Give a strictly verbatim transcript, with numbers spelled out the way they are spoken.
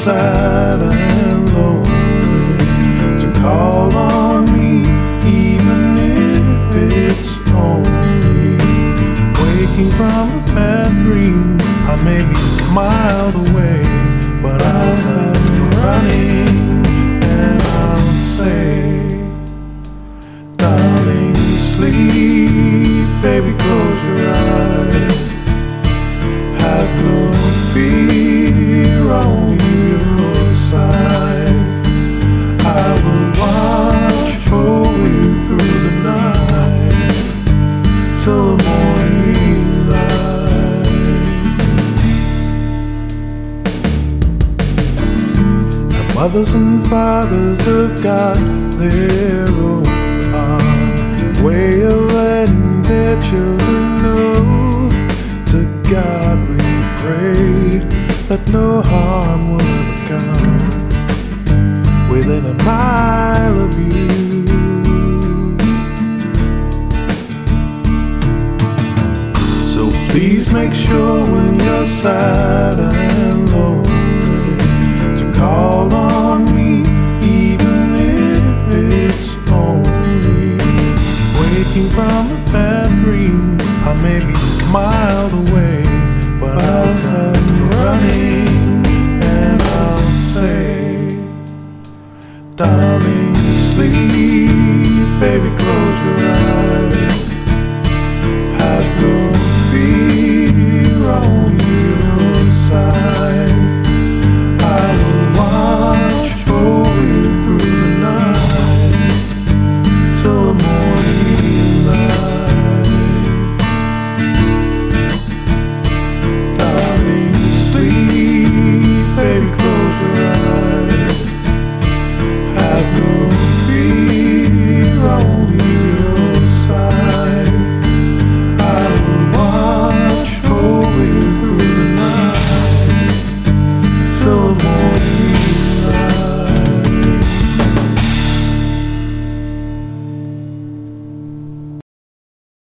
sad and lonely, to call on me, even if it's only waking from a bad dream. I may be a mile away, but I'll have you running, and I'll say, darling, sleep, baby, close your eyes. Have no fear, only your side. I will watch over you through the night, till the morning light. The mothers and fathers have got their own way of letting their children know. To God we pray that no harm will ever come within a mile of you. So please make sure when you're sad and lonely, to call on me, even if it's only waking from a bad dream. I may be a mile away, but I'll come running, and I'll say, darling, sleep, baby, close your